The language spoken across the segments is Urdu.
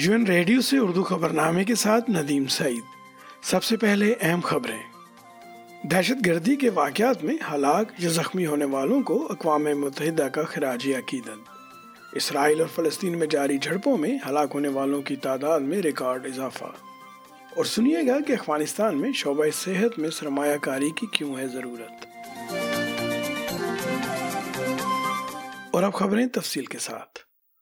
یو این ریڈیو سے اردو خبرنامے کے ساتھ ندیم سعید۔ سب سے پہلے اہم خبریں۔ دہشت گردی کے واقعات میں ہلاک یا زخمی ہونے والوں کو اقوام متحدہ کا خراج عقیدت۔ اسرائیل اور فلسطین میں جاری جھڑپوں میں ہلاک ہونے والوں کی تعداد میں ریکارڈ اضافہ۔ اور سنیے گا کہ افغانستان میں شعبہ صحت میں سرمایہ کاری کی کیوں ہے ضرورت۔ اور اب خبریں تفصیل کے ساتھ۔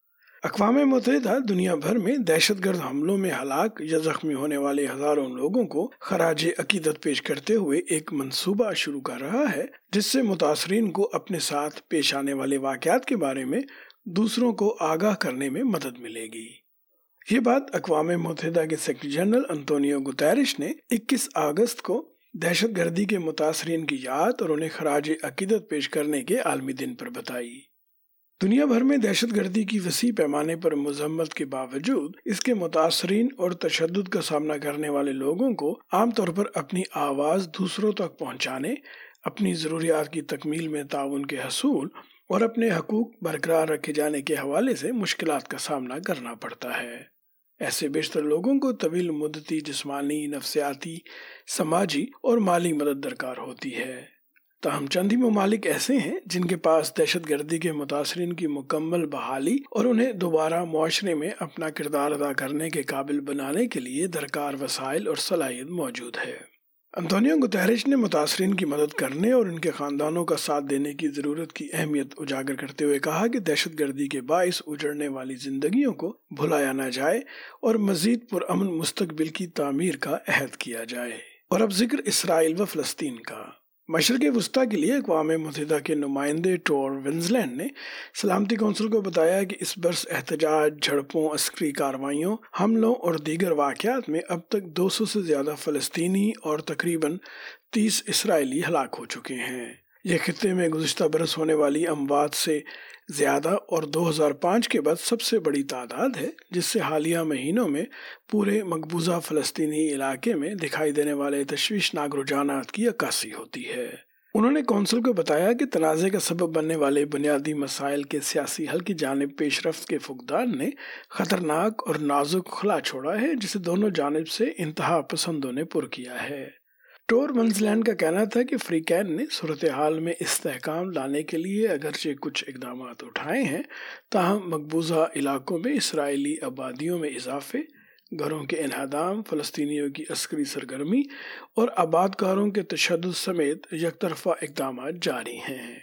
اقوام متحدہ دنیا بھر میں دہشت گرد حملوں میں ہلاک یا زخمی ہونے والے ہزاروں لوگوں کو خراج عقیدت پیش کرتے ہوئے ایک منصوبہ شروع کر رہا ہے، جس سے متاثرین کو اپنے ساتھ پیش آنے والے واقعات کے بارے میں دوسروں کو آگاہ کرنے میں مدد ملے گی۔ یہ بات اقوام متحدہ کے سیکرٹری جنرل انطونیو گتیرش نے 21 اگست کو دہشت گردی کے متاثرین کی یاد اور انہیں خراج عقیدت پیش کرنے کے عالمی دن پر بتائی۔ دنیا بھر میں دہشت گردی کی وسیع پیمانے پر مذمت کے باوجود اس کے متاثرین اور تشدد کا سامنا کرنے والے لوگوں کو عام طور پر اپنی آواز دوسروں تک پہنچانے، اپنی ضروریات کی تکمیل میں تعاون کے حصول اور اپنے حقوق برقرار رکھے جانے کے حوالے سے مشکلات کا سامنا کرنا پڑتا ہے۔ ایسے بیشتر لوگوں کو طویل مدتی جسمانی، نفسیاتی، سماجی اور مالی مدد درکار ہوتی ہے۔ تاہم چند ہی ممالک ایسے ہیں جن کے پاس دہشت گردی کے متاثرین کی مکمل بحالی اور انہیں دوبارہ معاشرے میں اپنا کردار ادا کرنے کے قابل بنانے کے لیے درکار وسائل اور صلاحیت موجود ہے۔ انطونیو گتیرش نے متاثرین کی مدد کرنے اور ان کے خاندانوں کا ساتھ دینے کی ضرورت کی اہمیت اجاگر کرتے ہوئے کہا کہ دہشت گردی کے باعث اجڑنے والی زندگیوں کو بھلایا نہ جائے اور مزید پرامن مستقبل کی تعمیر کا عہد کیا جائے۔ اور اب ذکر اسرائیل و فلسطین کا۔ مشرق وسطیٰ کے لیے اقوام متحدہ کے نمائندے ٹور ونزلینڈ نے سلامتی کونسل کو بتایا کہ اس برس احتجاج، جھڑپوں، عسکری کارروائیوں، حملوں اور دیگر واقعات میں اب تک 200 سے زیادہ فلسطینی اور تقریباً 30 اسرائیلی ہلاک ہو چکے ہیں۔ یہ خطے میں گزشتہ برس ہونے والی اموات سے زیادہ اور 2005 کے بعد سب سے بڑی تعداد ہے، جس سے حالیہ مہینوں میں پورے مقبوضہ فلسطینی علاقے میں دکھائی دینے والے تشویشناک رجحانات کی عکاسی ہوتی ہے۔ انہوں نے کونسل کو بتایا کہ تنازع کا سبب بننے والے بنیادی مسائل کے سیاسی حل کی جانب پیش رفت کے فقدان نے خطرناک اور نازک خلا چھوڑا ہے، جسے دونوں جانب سے انتہا پسندوں نے پر کیا ہے۔ ٹور ونزلینڈ کا کہنا تھا کہ فریقین نے صورتحال میں استحکام لانے کے لیے اگرچہ کچھ اقدامات اٹھائے ہیں، تاہم مقبوضہ علاقوں میں اسرائیلی آبادیوں میں اضافے، گھروں کے انہدام، فلسطینیوں کی عسکری سرگرمی اور آباد کاروں کے تشدد سمیت یک طرفہ اقدامات جاری ہیں۔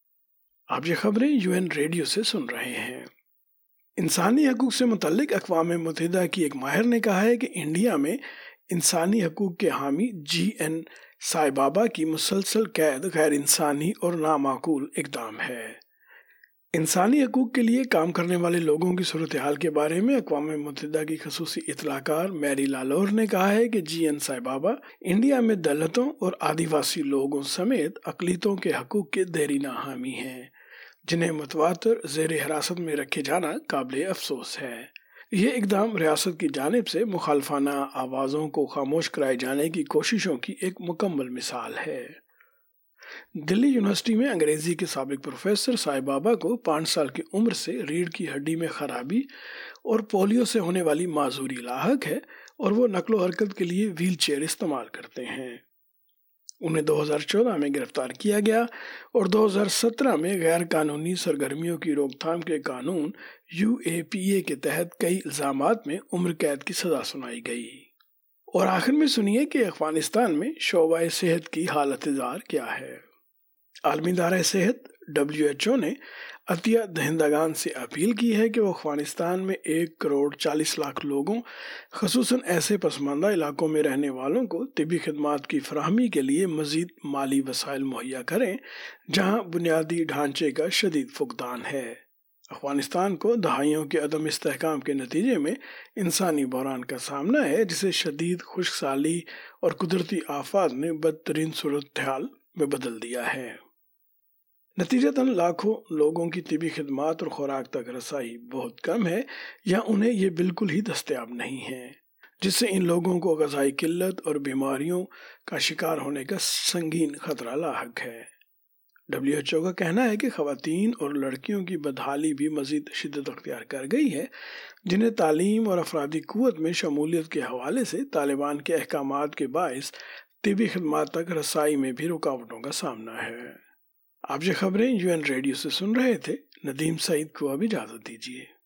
آپ یہ خبریں یو این ریڈیو سے سن رہے ہیں۔ انسانی حقوق سے متعلق اقوام متحدہ کی ایک ماہر نے کہا ہے کہ انڈیا میں انسانی حقوق کے حامی جی این سائی بابا کی مسلسل قید غیر انسانی اور نامعقول اقدام ہے۔ انسانی حقوق کے لیے کام کرنے والے لوگوں کی صورتحال کے بارے میں اقوام متحدہ کی خصوصی اطلاع کار میری لالور نے کہا ہے کہ جی این سائی بابا انڈیا میں دلتوں اور آدیواسی لوگوں سمیت اقلیتوں کے حقوق کے دیرینہ حامی ہیں، جنہیں متواتر زیر حراست میں رکھے جانا قابل افسوس ہے۔ یہ اقدام ریاست کی جانب سے مخالفانہ آوازوں کو خاموش کرائے جانے کی کوششوں کی ایک مکمل مثال ہے۔ دلی یونیورسٹی میں انگریزی کے سابق پروفیسر سائی بابا کو 5 سال کی عمر سے ریڑھ کی ہڈی میں خرابی اور پولیو سے ہونے والی معذوری لاحق ہے اور وہ نقل و حرکت کے لیے ویل چیئر استعمال کرتے ہیں۔ انہیں 2014 میں گرفتار کیا گیا اور 2017 میں غیر قانونی سرگرمیوں کی روک تھام کے قانون UAPA کے تحت کئی الزامات میں عمر قید کی سزا سنائی گئی۔ اور آخر میں سنیے کہ افغانستان میں شعبہ صحت کی حالت زار کیا ہے۔ عالمی ادارہ صحت WHO نے عطیہ دہندگان سے اپیل کی ہے کہ وہ افغانستان میں 1,40,00,000 لوگوں، خصوصاً ایسے پسماندہ علاقوں میں رہنے والوں کو طبی خدمات کی فراہمی کے لیے مزید مالی وسائل مہیا کریں جہاں بنیادی ڈھانچے کا شدید فقدان ہے۔ افغانستان کو دہائیوں کے عدم استحکام کے نتیجے میں انسانی بحران کا سامنا ہے، جسے شدید خشک سالی اور قدرتی آفات نے بدترین صورتحال میں بدل دیا ہے۔ نتیجتاً لاکھوں لوگوں کی طبی خدمات اور خوراک تک رسائی بہت کم ہے یا انہیں یہ بالکل ہی دستیاب نہیں ہے، جس سے ان لوگوں کو غذائی قلت اور بیماریوں کا شکار ہونے کا سنگین خطرہ لاحق ہے۔ WHO کا کہنا ہے کہ خواتین اور لڑکیوں کی بدحالی بھی مزید شدت اختیار کر گئی ہے، جنہیں تعلیم اور افرادی قوت میں شمولیت کے حوالے سے طالبان کے احکامات کے باعث طبی خدمات تک رسائی میں بھی رکاوٹوں کا سامنا ہے۔ آپ یہ خبریں UN ریڈیو سے سن رہے تھے۔ ندیم سعید کو اب اجازت دیجیے۔